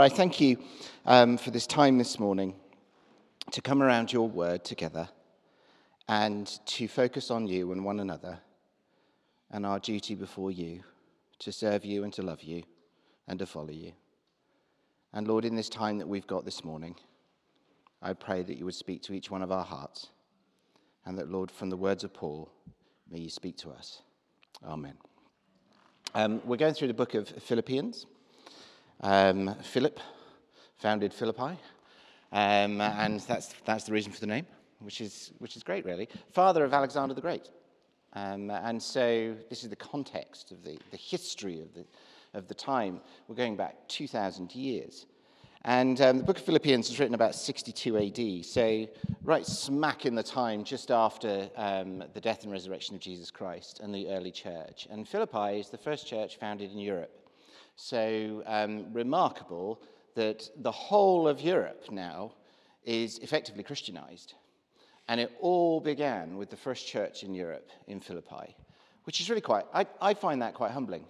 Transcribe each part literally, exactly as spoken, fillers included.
I thank you um, for this time this morning to come around your word together and to focus on you and one another and our duty before you to serve you and to love you and to follow you. And Lord, in this time that we've got this morning, I pray that you would speak to each one of our hearts and that, Lord, from the words of Paul, may you speak to us. Amen. Um, we're going through the book of Philippians. Um, Philip founded Philippi, um, and that's that's the reason for the name, which is which is great, really. Father of Alexander the Great, um, and so this is the context of the, the history of the of the time. We're going back two thousand years, and um, the book of Philippians was written about sixty-two A D, so right smack in the time just after um, the death and resurrection of Jesus Christ and the early church. And Philippi is the first church founded in Europe. So um, remarkable that the whole of Europe now is effectively Christianized. And it all began with the first church in Europe in Philippi, which is really quite, I, I find that quite humbling.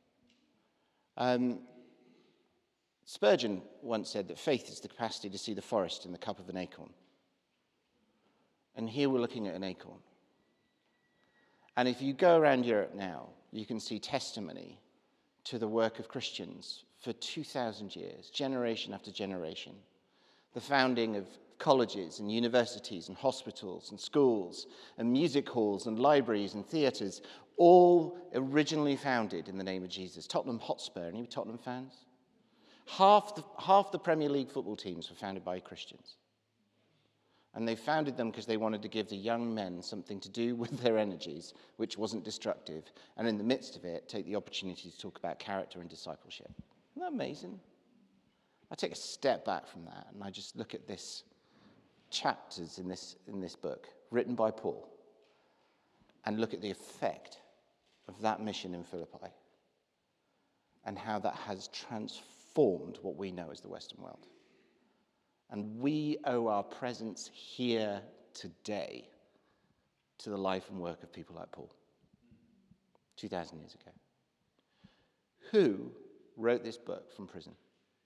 Um, Spurgeon once said that faith is the capacity to see the forest in the cup of an acorn. And here we're looking at an acorn. And if you go around Europe now, you can see testimony to the work of Christians for two thousand years, generation after generation. The founding of colleges and universities and hospitals and schools and music halls and libraries and theatres, all originally founded in the name of Jesus. Tottenham Hotspur, any Tottenham fans? Half the, half the Premier League football teams were founded by Christians. And they founded them because they wanted to give the young men something to do with their energies, which wasn't destructive. And in the midst of it, take the opportunity to talk about character and discipleship. Isn't that amazing? I take a step back from that and I just look at this chapters in this, in this book, written by Paul, and look at the effect of that mission in Philippi and how that has transformed what we know as the Western world. And we owe our presence here today to the life and work of people like Paul, two thousand years ago. Who wrote this book from prison?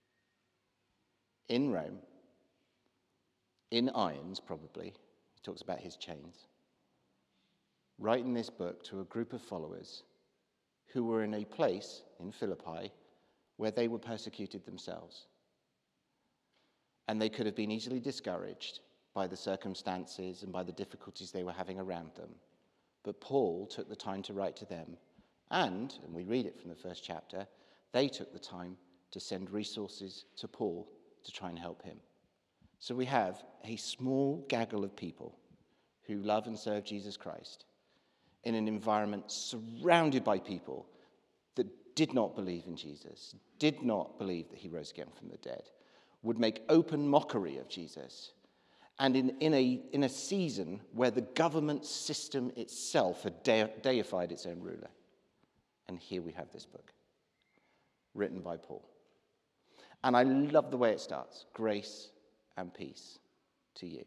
In Rome, in irons probably, he talks about his chains, writing this book to a group of followers who were in a place in Philippi where they were persecuted themselves. And they could have been easily discouraged by the circumstances and by the difficulties they were having around them. But Paul took the time to write to them. And, and we read it from the first chapter, they took the time to send resources to Paul to try and help him. So we have a small gaggle of people who love and serve Jesus Christ in an environment surrounded by people that did not believe in Jesus, did not believe that he rose again from the dead, would make open mockery of Jesus, and in, in, a, in a season where the government system itself had de- deified its own ruler. And here we have this book, written by Paul. And I love the way it starts, grace and peace to you.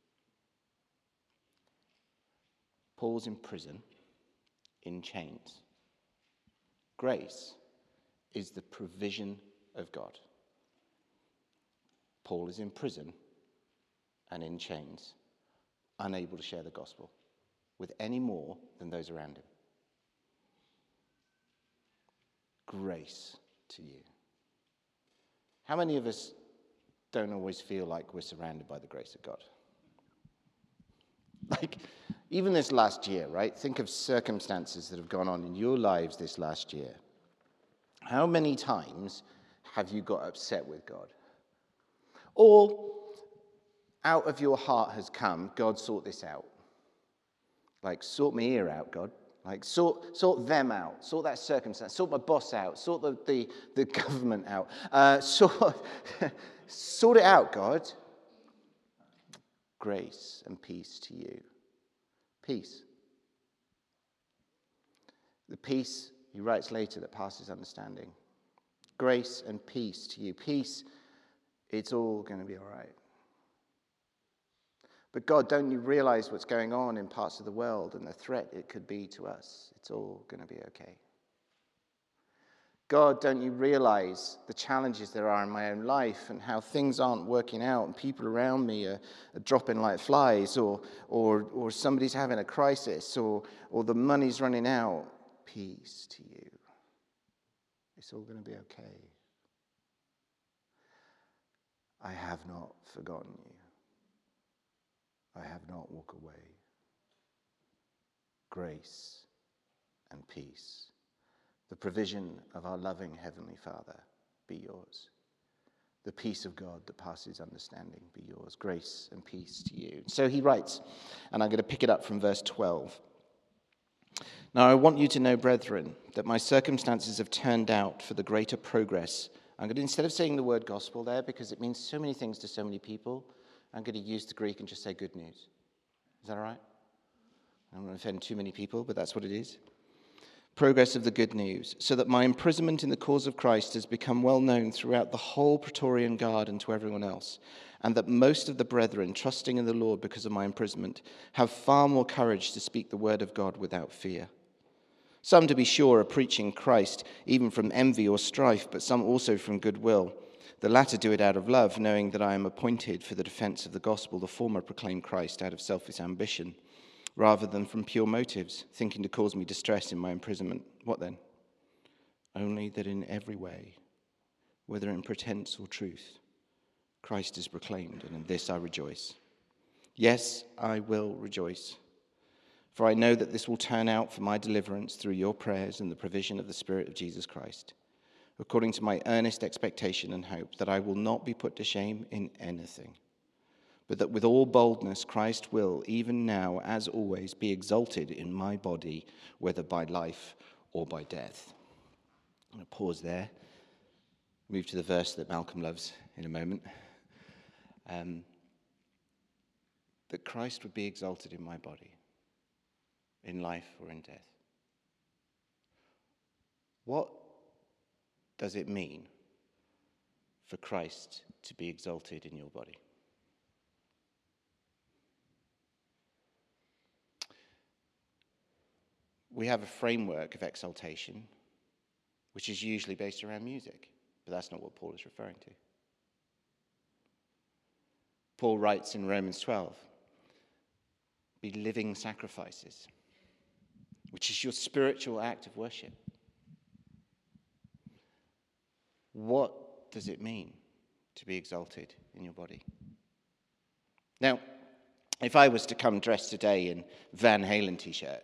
Paul's in prison, in chains. Grace is the provision of God. Paul is in prison and in chains, unable to share the gospel with any more than those around him. Grace to you. How many of us don't always feel like we're surrounded by the grace of God? Like, even this last year, right? Think of circumstances that have gone on in your lives this last year. How many times have you got upset with God? Or, out of your heart has come, God, sort this out. Like, sort my ear out, God. Like, sort sort them out. Sort that circumstance. Sort my boss out. Sort the, the, the government out. Uh, sort, sort it out, God. Grace and peace to you. Peace. The peace, he writes later, that passes understanding. Grace and peace to you. Peace. It's all going to be all right. But God, don't you realize what's going on in parts of the world and the threat it could be to us? It's all going to be okay. God, don't you realize the challenges there are in my own life and how things aren't working out and people around me are, are dropping like flies, or, or, or somebody's having a crisis, or, or the money's running out. Peace to you. It's all going to be okay. I have not forgotten you. I have not walked away. Grace and peace. The provision of our loving Heavenly Father be yours. The peace of God that passes understanding be yours. Grace and peace to you. So he writes, and I'm going to pick it up from verse twelve. Now I want you to know, brethren, that my circumstances have turned out for the greater progress. I'm going to, instead of saying the word gospel there, because it means so many things to so many people, I'm going to use the Greek and just say good news. Is that all right? I don't want to offend too many people, but that's what it is. Progress of the good news, so that my imprisonment in the cause of Christ has become well known throughout the whole Praetorian Guard and to everyone else, and that most of the brethren, trusting in the Lord because of my imprisonment, have far more courage to speak the word of God without fear. Some, to be sure, are preaching Christ, even from envy or strife, but some also from goodwill. The latter do it out of love, knowing that I am appointed for the defense of the gospel. The former proclaim Christ out of selfish ambition, rather than from pure motives, thinking to cause me distress in my imprisonment. What then? Only that in every way, whether in pretense or truth, Christ is proclaimed, and in this I rejoice. Yes, I will rejoice, for I know that this will turn out for my deliverance through your prayers and the provision of the Spirit of Jesus Christ, according to my earnest expectation and hope that I will not be put to shame in anything, but that with all boldness Christ will, even now, as always, be exalted in my body, whether by life or by death. I'm going to pause there, move to the verse that Malcolm loves in a moment. Um, that Christ would be exalted in my body, in life or in death. What does it mean for Christ to be exalted in your body? We have a framework of exaltation, which is usually based around music, but that's not what Paul is referring to. Paul writes in Romans twelve, be living sacrifices, which is your spiritual act of worship. What does it mean to be exalted in your body? Now, if I was to come dressed today in Van Halen t-shirt,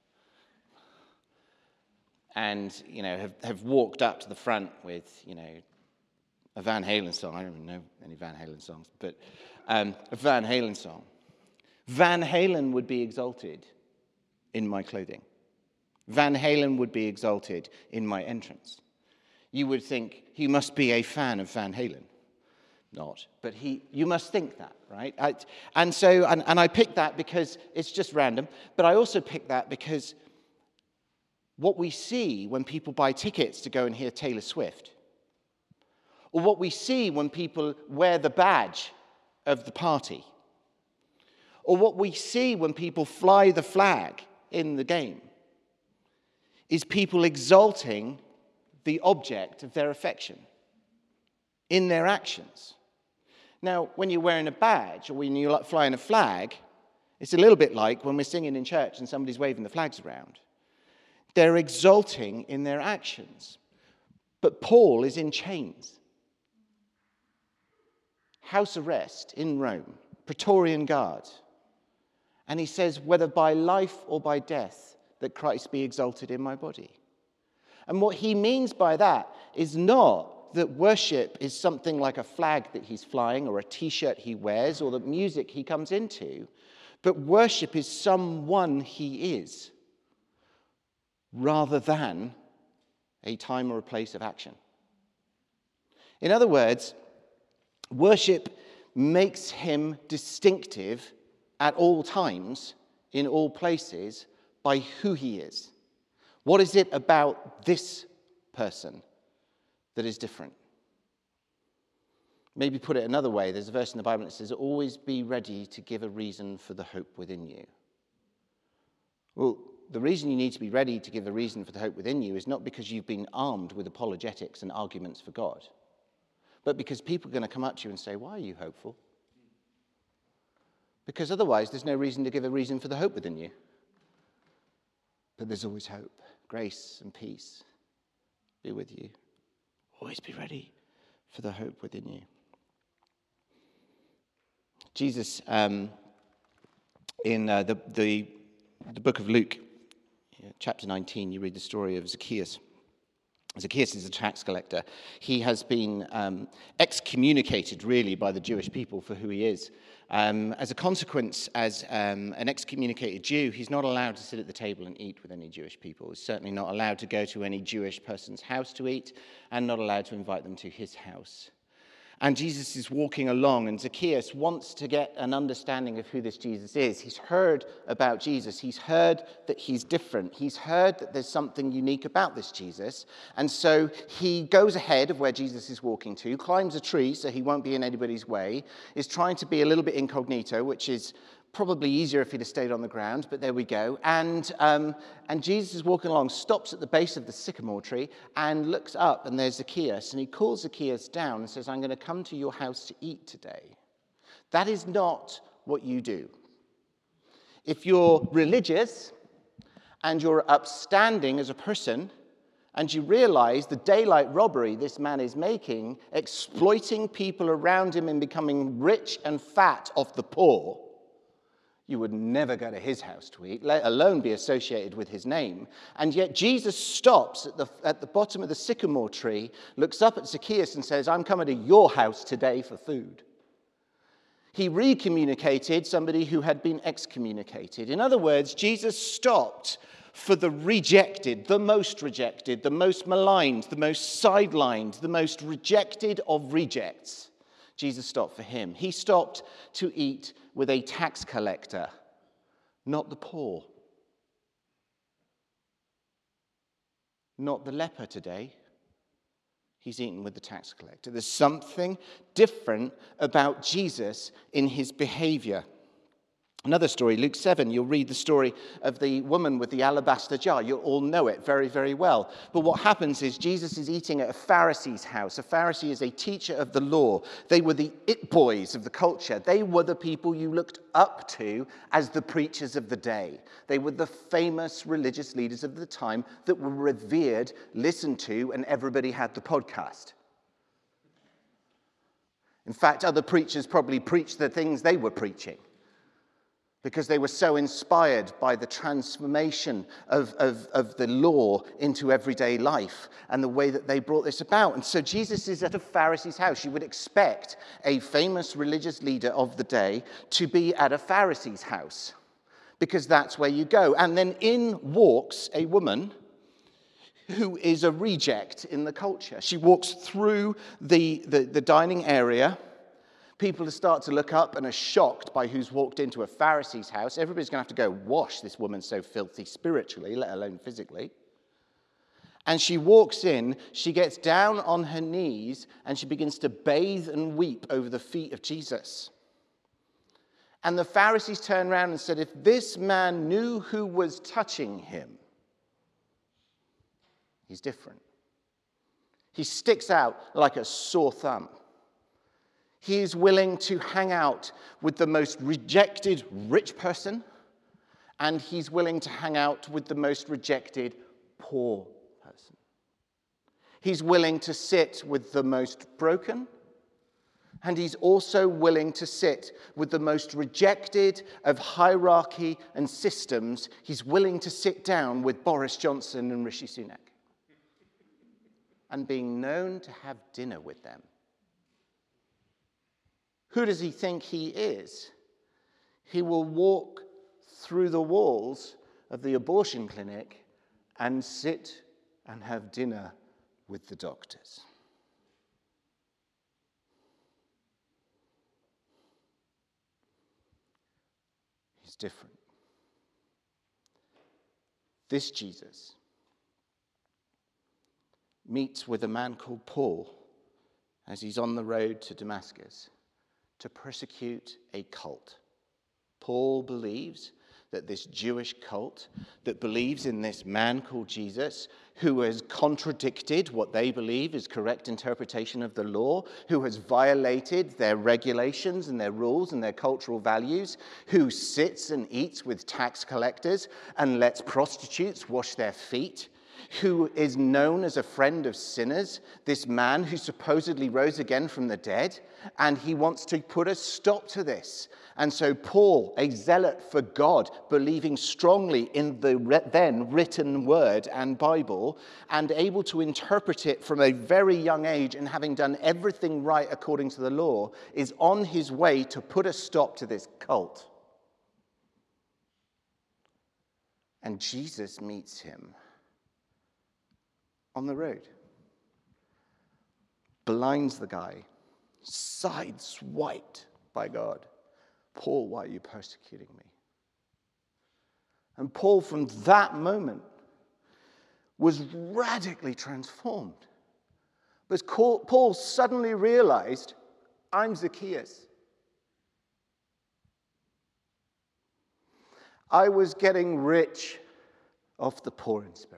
and, you know, have, have walked up to the front with, you know, a Van Halen song. I don't even know any Van Halen songs, but um, a Van Halen song. Van Halen would be exalted in my clothing. Van Halen would be exalted in my entrance. You would think he must be a fan of Van Halen. Not, but he. You must think that, right? I, and so, and, and I picked that because it's just random, but I also picked that because what we see when people buy tickets to go and hear Taylor Swift, or what we see when people wear the badge of the party, or what we see when people fly the flag in the game, is people exalting the object of their affection in their actions. Now, when you're wearing a badge or when you're flying a flag, it's a little bit like when we're singing in church and somebody's waving the flags around. They're exalting in their actions. But Paul is in chains. House arrest in Rome, Praetorian Guard. And he says, whether by life or by death, that Christ be exalted in my body. And what he means by that is not that worship is something like a flag that he's flying or a t-shirt he wears or the music he comes into, but worship is someone he is, rather than a time or a place of action. In other words, worship makes him distinctive at all times, in all places, by who he is. What is it about this person that is different? Maybe put it another way, there's a verse in the Bible that says, always be ready to give a reason for the hope within you. Well, the reason you need to be ready to give a reason for the hope within you is not because you've been armed with apologetics and arguments for God, but because people are going to come up to you and say, why are you hopeful? Because otherwise there's no reason to give a reason for the hope within you. But there's always hope. Grace and peace be with you. Always be ready for the hope within you. Jesus, um, in uh, the, the, the book of Luke, chapter nineteen, you read the story of Zacchaeus. Zacchaeus is a tax collector. He has been um, excommunicated, really, by the Jewish people for who he is. Um, as a consequence, as um, an excommunicated Jew, he's not allowed to sit at the table and eat with any Jewish people. He's certainly not allowed to go to any Jewish person's house to eat, and not allowed to invite them to his house. And Jesus is walking along, and Zacchaeus wants to get an understanding of who this Jesus is. He's heard about Jesus. He's heard that he's different. He's heard that there's something unique about this Jesus. And so he goes ahead of where Jesus is walking to, climbs a tree so he won't be in anybody's way, is trying to be a little bit incognito, which is probably easier if he'd have stayed on the ground, but there we go. And um, and Jesus is walking along, stops at the base of the sycamore tree and looks up, and there's Zacchaeus. And he calls Zacchaeus down and says, I'm going to come to your house to eat today. That is not what you do. If you're religious and you're upstanding as a person, and you realize the daylight robbery this man is making, exploiting people around him and becoming rich and fat off the poor, you would never go to his house to eat, let alone be associated with his name. And yet Jesus stops at the, at the bottom of the sycamore tree, looks up at Zacchaeus and says, I'm coming to your house today for food. He recommunicated somebody who had been excommunicated. In other words, Jesus stopped for the rejected, the most rejected, the most maligned, the most sidelined, the most rejected of rejects. Jesus stopped for him. He stopped to eat with a tax collector, not the poor, not the leper today. He's eaten with the tax collector. There's something different about Jesus in his behavior. Another story, Luke seven, you'll read the story of the woman with the alabaster jar. You'll all know it very, very well. But what happens is Jesus is eating at a Pharisee's house. A Pharisee is a teacher of the law. They were the it boys of the culture. They were the people you looked up to as the preachers of the day. They were the famous religious leaders of the time that were revered, listened to, and everybody had the podcast. In fact, other preachers probably preached the things they were preaching, because they were so inspired by the transformation of, of, of the law into everyday life and the way that they brought this about. And so Jesus is at a Pharisee's house. You would expect a famous religious leader of the day to be at a Pharisee's house, because that's where you go. And then in walks a woman who is a reject in the culture. She walks through the, the, the dining area. People start to look up and are shocked by who's walked into a Pharisee's house. Everybody's going to have to go wash this woman so filthy spiritually, let alone physically. And she walks in, she gets down on her knees, and she begins to bathe and weep over the feet of Jesus. And the Pharisees turned around and said, if this man knew who was touching him, he's different. He sticks out like a sore thumb. He is willing to hang out with the most rejected rich person, and he's willing to hang out with the most rejected poor person. He's willing to sit with the most broken, and he's also willing to sit with the most rejected of hierarchy and systems. He's willing to sit down with Boris Johnson and Rishi Sunak, and being known to have dinner with them. Who does he think he is? He will walk through the walls of the abortion clinic and sit and have dinner with the doctors. He's different. This Jesus meets with a man called Paul as he's on the road to Damascus to persecute a cult. Paul believes that this Jewish cult that believes in this man called Jesus, who has contradicted what they believe is correct interpretation of the law, who has violated their regulations and their rules and their cultural values, who sits and eats with tax collectors and lets prostitutes wash their feet, who is known as a friend of sinners, this man who supposedly rose again from the dead, and he wants to put a stop to this. And so Paul, a zealot for God, believing strongly in the then written word and Bible, and able to interpret it from a very young age and having done everything right according to the law, is on his way to put a stop to this cult. And Jesus meets him on the road, blinds the guy, sideswiped by God. Paul, why are you persecuting me? And Paul, from that moment, was radically transformed. Because Paul suddenly realized, I'm Zacchaeus. I was getting rich off the poor in spirit.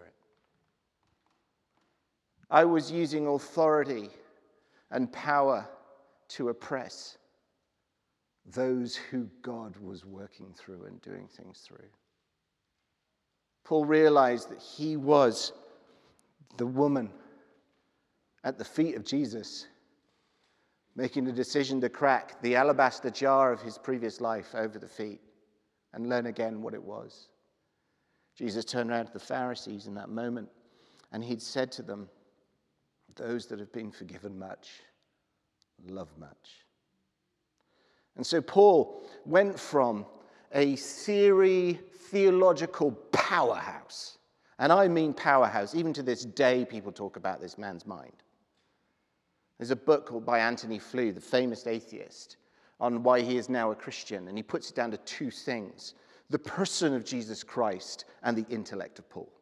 I was using authority and power to oppress those who God was working through and doing things through. Paul realized that he was the woman at the feet of Jesus, making a decision to crack the alabaster jar of his previous life over the feet and learn again what it was. Jesus turned around to the Pharisees in that moment, and he'd said to them, those that have been forgiven much, love much. And so Paul went from a theory, theological powerhouse, and I mean powerhouse, even to this day people talk about this man's mind. There's a book called by Anthony Flew, the famous atheist, on why he is now a Christian, and he puts it down to two things: the person of Jesus Christ and the intellect of Paul.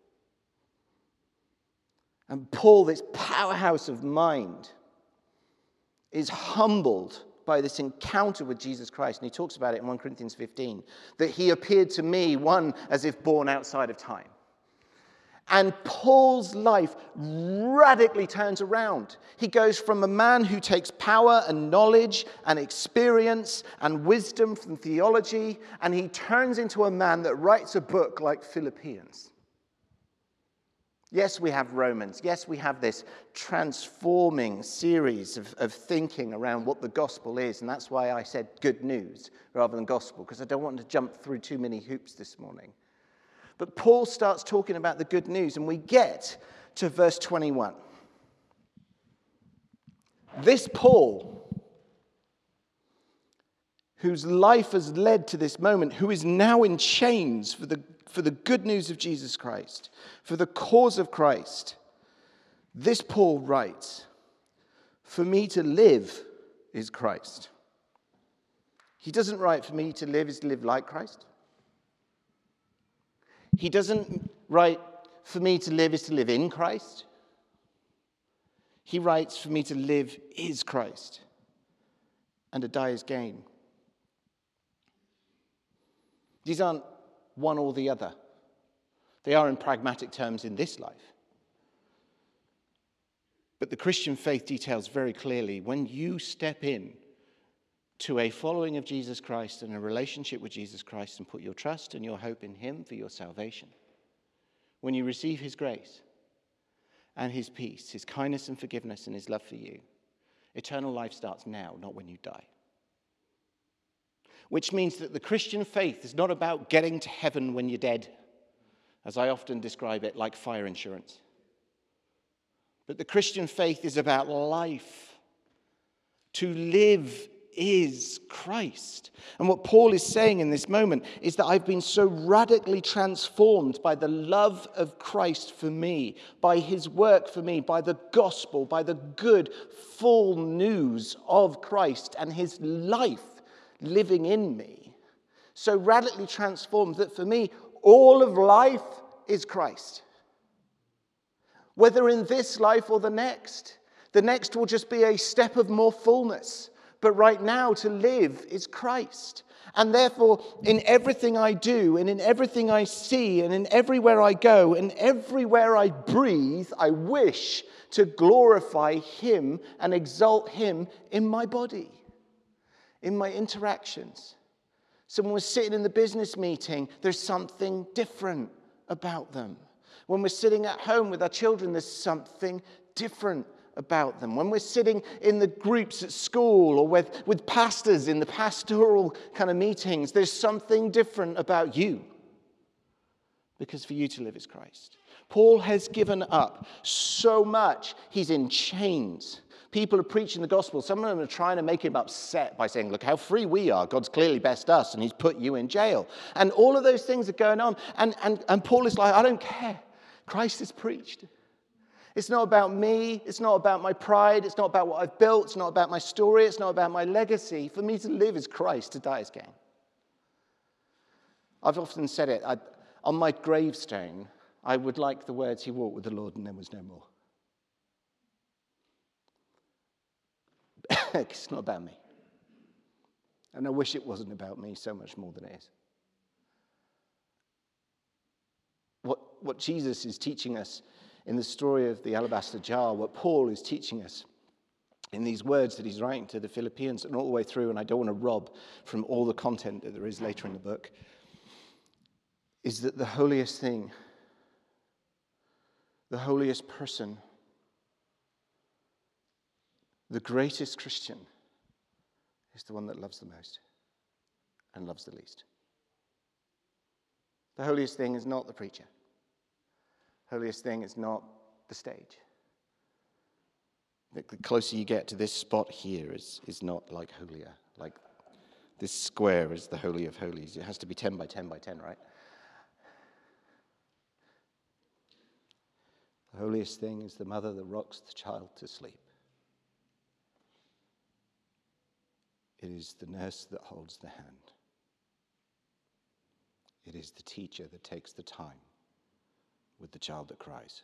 And Paul, this powerhouse of mind, is humbled by this encounter with Jesus Christ. And he talks about it in First Corinthians fifteen, that he appeared to me, one as if born outside of time. And Paul's life radically turns around. He goes from a man who takes power and knowledge and experience and wisdom from theology, and he turns into a man that writes a book like Philippians. Yes, we have Romans. Yes, we have this transforming series of, of thinking around what the gospel is. And that's why I said good news rather than gospel, because I don't want to jump through too many hoops this morning. But Paul starts talking about the good news, and we get to verse twenty-one. This Paul, whose life has led to this moment, who is now in chains for the for the good news of Jesus Christ, for the cause of Christ, this Paul writes, for me to live is Christ. He doesn't write, for me to live is to live like Christ. He doesn't write, for me to live is to live in Christ. He writes, for me to live is Christ, and to die is gain. These aren't one or the other. They are in pragmatic terms in this life. But the Christian faith details very clearly, when you step in to a following of Jesus Christ and a relationship with Jesus Christ and put your trust and your hope in him for your salvation, when you receive his grace and his peace, his kindness and forgiveness and his love for you, eternal life starts now, not when you die. Which means that the Christian faith is not about getting to heaven when you're dead, as I often describe it, like fire insurance. But the Christian faith is about life. To live is Christ. And what Paul is saying in this moment is that I've been so radically transformed by the love of Christ for me, by his work for me, by the gospel, by the good, full news of Christ and his life living in me, so radically transformed that for me, all of life is Christ. Whether in this life or the next, the next will just be a step of more fullness. But right now, to live is Christ. And therefore, in everything I do, and in everything I see, and in everywhere I go, and everywhere I breathe, I wish to glorify him and exalt him in my body, in my interactions. So when we're sitting in the business meeting, there's something different about them. When we're sitting at home with our children, there's something different about them. When we're sitting in the groups at school or with, with pastors in the pastoral kind of meetings, there's something different about you. Because for you to live is Christ. Paul has given up so much. He's in chains. People are preaching the gospel. Some of them are trying to make him upset by saying, look how free we are. God's clearly best us, and he's put you in jail. And all of those things are going on. And, and, and Paul is like, I don't care. Christ is preached. It's not about me. It's not about my pride. It's not about what I've built. It's not about my story. It's not about my legacy. For me to live is Christ, to die is gain. I've often said it. I, on my gravestone, I would like the words, he walked with the Lord and there was no more. It's not about me. And I wish it wasn't about me so much more than it is. What, what Jesus is teaching us in the story of the alabaster jar, what Paul is teaching us in these words that he's writing to the Philippians and all the way through, and I don't want to rob from all the content that there is later in the book, is that the holiest thing, the holiest person, the greatest Christian is the one that loves the most and loves the least. The holiest thing is not the preacher. Holiest thing is not the stage. The closer you get to this spot here is, is not like holier. Like this square is the Holy of Holies. It has to be ten by ten by ten, right? The holiest thing is the mother that rocks the child to sleep. It is the nurse that holds the hand. It is the teacher that takes the time with the child that cries.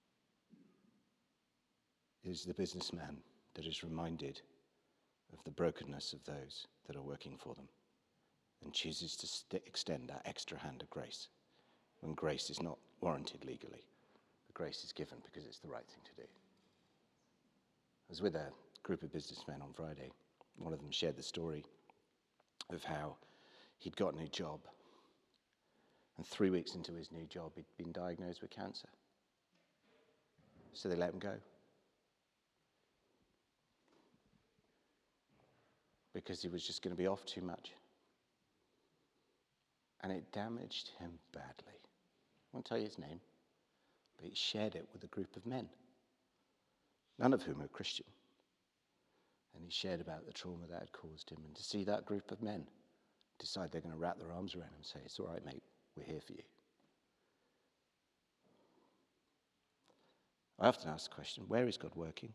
It is the businessman that is reminded of the brokenness of those that are working for them and chooses to st- extend that extra hand of grace when grace is not warranted legally. The grace is given because it's the right thing to do. I was with a group of businessmen on Friday. One of them shared the story of how he'd got a new job. And three weeks into his new job, he'd been diagnosed with cancer. So they let him go. Because he was just going to be off too much. And it damaged him badly. I won't tell you his name, but he shared it with a group of men, none of whom are Christian. And he shared about the trauma that had caused him. And to see that group of men decide they're going to wrap their arms around him and say, it's all right, mate, we're here for you. I often ask the question, where is God working?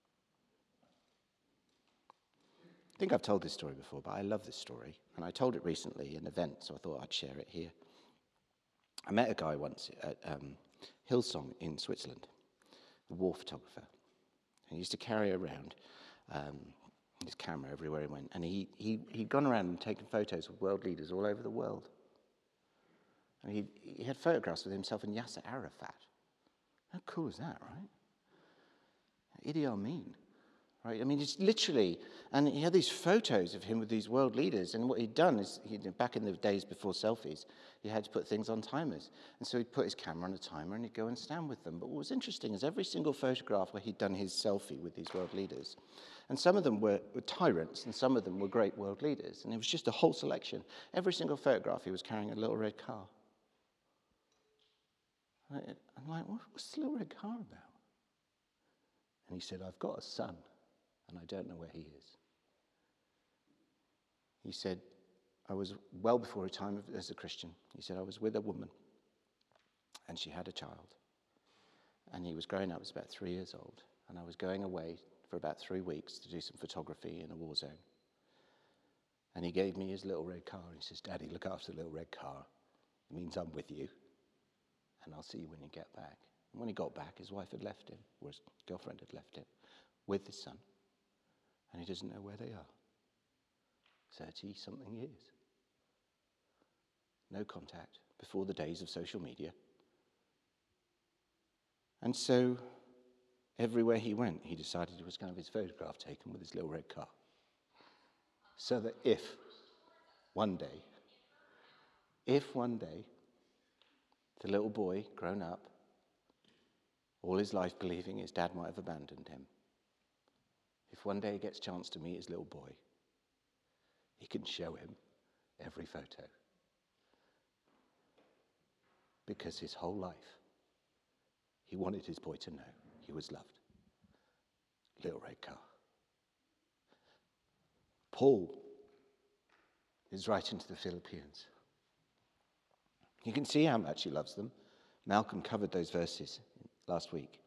I think I've told this story before, but I love this story. And I told it recently in an event, so I thought I'd share it here. I met a guy once at um, Hillsong in Switzerland, a war photographer. He used to carry around um, his camera everywhere he went. And he, he, he'd gone around and taken photos of world leaders all over the world. And he, he had photographs with himself and Yasser Arafat. How cool is that, right? Idi Amin. Right? I mean, it's literally, and he had these photos of him with these world leaders, and what he'd done is, he, back in the days before selfies, he had to put things on timers. And so he'd put his camera on a timer and he'd go and stand with them. But what was interesting is every single photograph where he'd done his selfie with these world leaders, and some of them were, were tyrants, and some of them were great world leaders, and it was just a whole selection. Every single photograph, he was carrying a little red car. And I, I'm like, what's the little red car about? And he said, I've got a son. And I don't know where he is. He said, I was well before her time as a Christian. He said, I was with a woman, and she had a child. And he was growing up, he was about three years old. And I was going away for about three weeks to do some photography in a war zone. And he gave me his little red car, and he says, Daddy, look after the little red car. It means I'm with you, and I'll see you when you get back. And when he got back, his wife had left him, or his girlfriend had left him, with his son. And he doesn't know where they are. thirty-something years. No contact before the days of social media. And so, everywhere he went, he decided he was going to have his photograph taken with his little red car. So that if one day, if one day, the little boy, grown up, all his life believing his dad might have abandoned him, if one day he gets a chance to meet his little boy, he can show him every photo. Because his whole life, he wanted his boy to know he was loved. Little red car. Paul is writing to the Philippians. You can see how much he loves them. Malcolm covered those verses last week.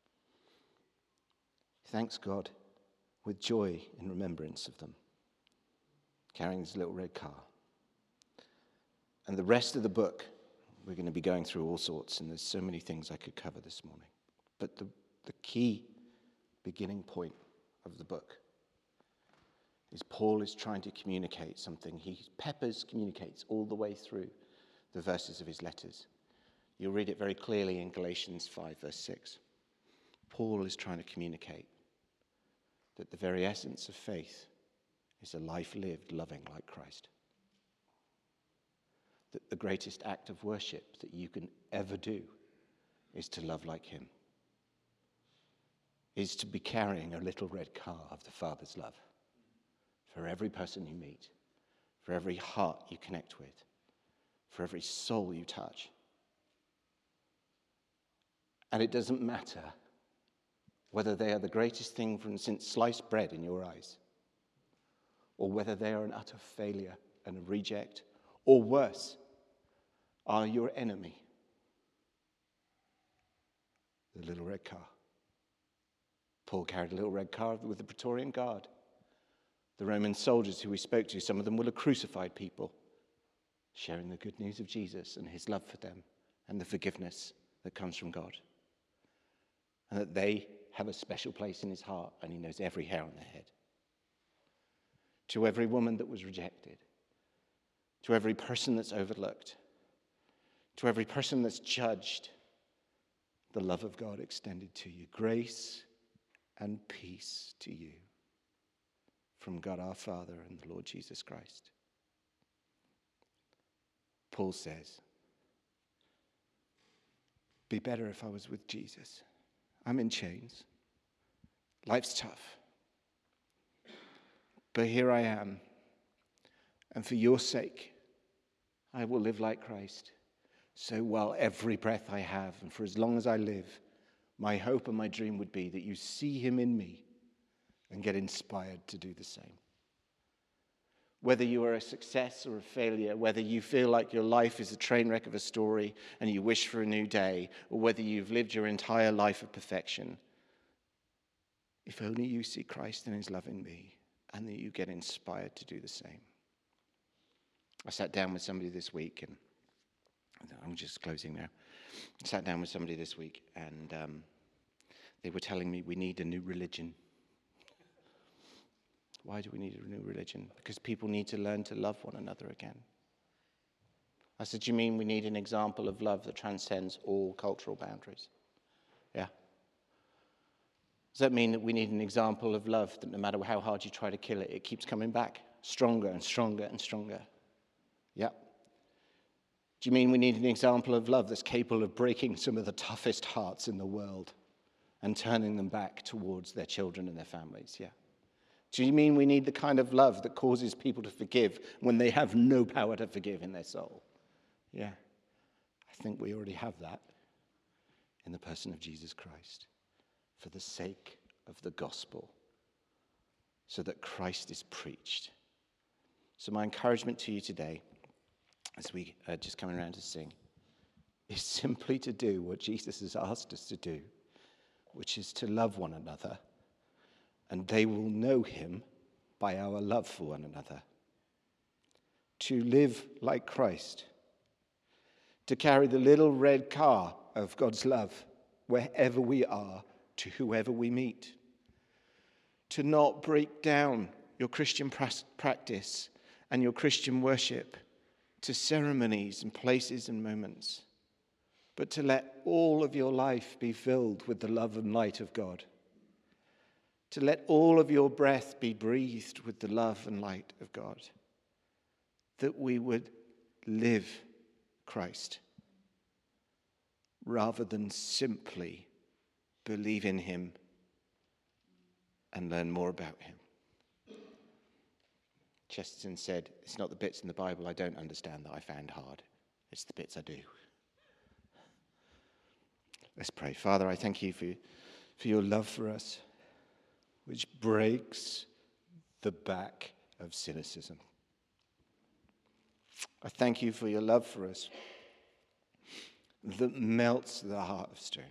He thanks God with joy in remembrance of them, carrying his little red car. And the rest of the book, we're going to be going through all sorts, and there's so many things I could cover this morning. But the, the key beginning point of the book is Paul is trying to communicate something. He peppers communicates all the way through the verses of his letters. You'll read it very clearly in Galatians five, verse six. Paul is trying to communicate that the very essence of faith is a life lived loving like Christ. That the greatest act of worship that you can ever do is to love like him. Is to be carrying a little red car of the Father's love for every person you meet, for every heart you connect with, for every soul you touch. And it doesn't matter whether they are the greatest thing from since sliced bread in your eyes, or whether they are an utter failure and a reject, or worse, are your enemy. The little red car. Paul carried a little red car with the Praetorian Guard. The Roman soldiers who we spoke to, some of them will have crucified people, sharing the good news of Jesus and his love for them and the forgiveness that comes from God. And that they have a special place in his heart, and he knows every hair on their head. To every woman that was rejected, to every person that's overlooked, to every person that's judged, the love of God extended to you. Grace and peace to you from God our Father and the Lord Jesus Christ. Paul says, be better if I was with Jesus. I'm in chains. Life's tough. But here I am. And for your sake, I will live like Christ. So while every breath I have, and for as long as I live, my hope and my dream would be that you see him in me and get inspired to do the same. Whether you are a success or a failure, whether you feel like your life is a train wreck of a story and you wish for a new day, or whether you've lived your entire life of perfection, if only you see Christ and his love in me, and that you get inspired to do the same. I sat down with somebody this week, and I'm just closing now. I sat down with somebody this week, and um, they were telling me we need a new religion. Why do we need a new religion? Because people need to learn to love one another again. I said, do you mean we need an example of love that transcends all cultural boundaries? Yeah. Does that mean that we need an example of love that no matter how hard you try to kill it, it keeps coming back stronger and stronger and stronger? Yeah. Do you mean we need an example of love that's capable of breaking some of the toughest hearts in the world and turning them back towards their children and their families? Yeah. Do you mean we need the kind of love that causes people to forgive when they have no power to forgive in their soul? Yeah. I think we already have that in the person of Jesus Christ for the sake of the gospel, so that Christ is preached. So my encouragement to you today, as we are just coming around to sing, is simply to do what Jesus has asked us to do, which is to love one another, and they will know him by our love for one another. To live like Christ, to carry the little red car of God's love wherever we are, to whoever we meet. To not break down your Christian practice and your Christian worship to ceremonies and places and moments, but to let all of your life be filled with the love and light of God. To let all of your breath be breathed with the love and light of God. That we would live Christ rather than simply believe in him and learn more about him. Chesterton said, it's not the bits in the Bible I don't understand that I found hard. It's the bits I do. Let's pray. Father, I thank you for, for your love for us, which breaks the back of cynicism. I thank you for your love for us that melts the heart of stone.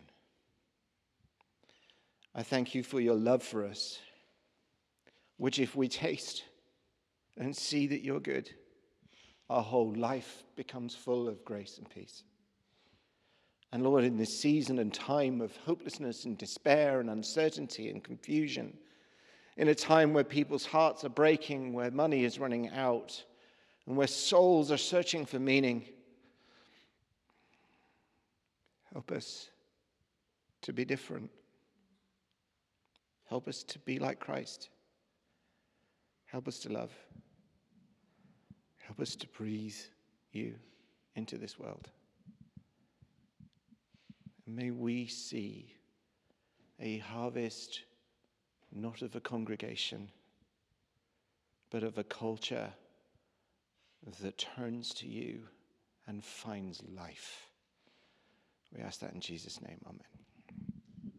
I thank you for your love for us, which if we taste and see that you're good, our whole life becomes full of grace and peace. And Lord, in this season and time of hopelessness and despair and uncertainty and confusion, in a time where people's hearts are breaking, where money is running out, and where souls are searching for meaning, help us to be different. Help us to be like Christ. Help us to love. Help us to breathe you into this world. And may we see a harvest not of a congregation, but of a culture that turns to you and finds life. We ask that in Jesus' name. Amen.